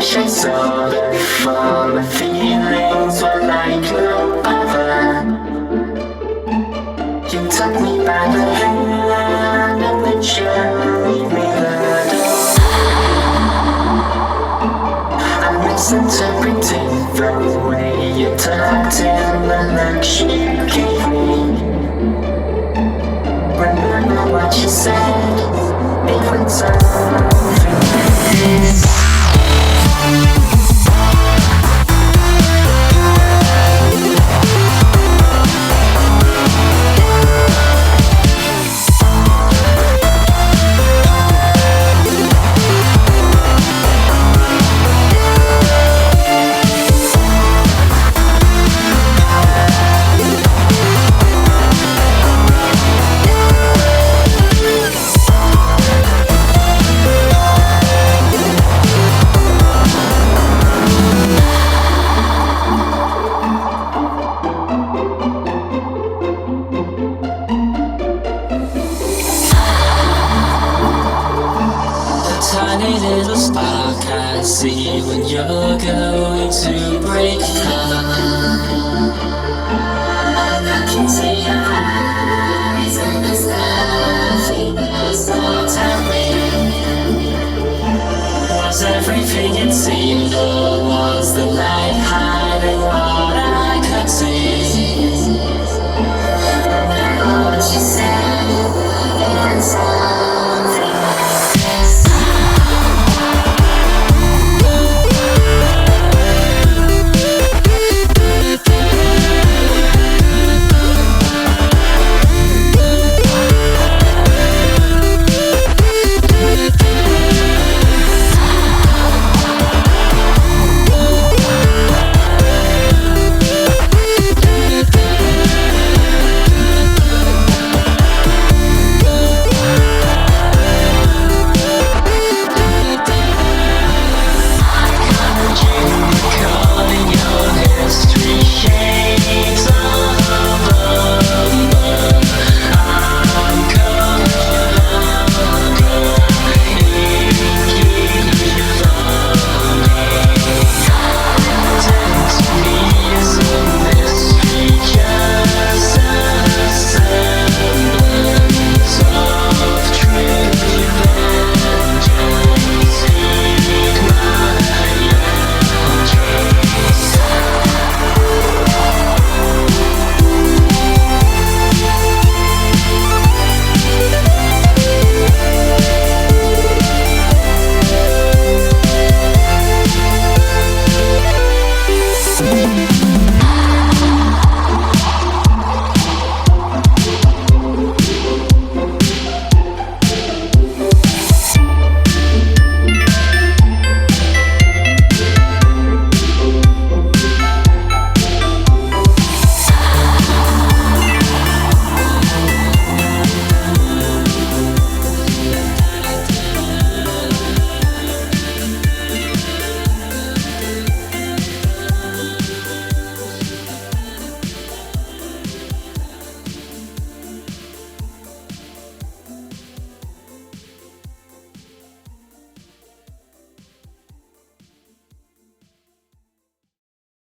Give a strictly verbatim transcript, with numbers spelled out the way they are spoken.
wish I saw before my feelings were like no other. You took me by the hand and then showed me the door. I'm misinterpreting the way you talked and the looks you gave me. Remember what you said, it went something like this. Tiny little spark I see when you're going to break down.